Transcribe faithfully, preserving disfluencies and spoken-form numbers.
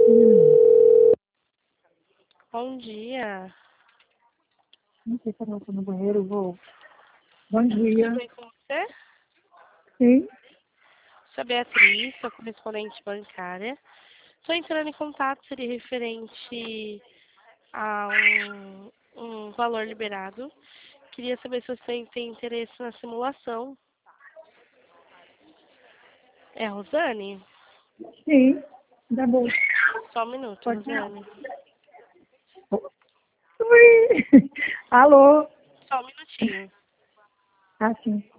Bom dia. Não sei se eu estou no banheiro, vou. Bom Tudo dia. bem com você? Sim? Sou a Beatriz, sou correspondente bancária. Estou entrando em contato, seria referente a um, um valor liberado. Queria saber se você tem interesse na simulação. É a Rosane? Sim. Tá bom. Só um minuto, Pode falar. Rosane. Oi! Alô? Só um minutinho. Ah, sim.